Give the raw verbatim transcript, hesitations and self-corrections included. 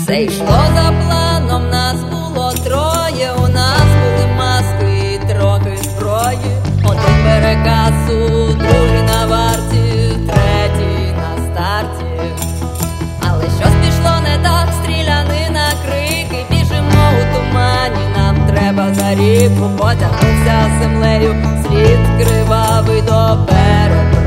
Все йшло за планом, нас було троє, у нас були маски і трохи зброї. Один бере касу, другий на варті, третій на старті. Але щось пішло не так, стрілянина, крики, біжимо у тумані, нам треба за ріку. Потягнувся землею, слід кривавий допереду.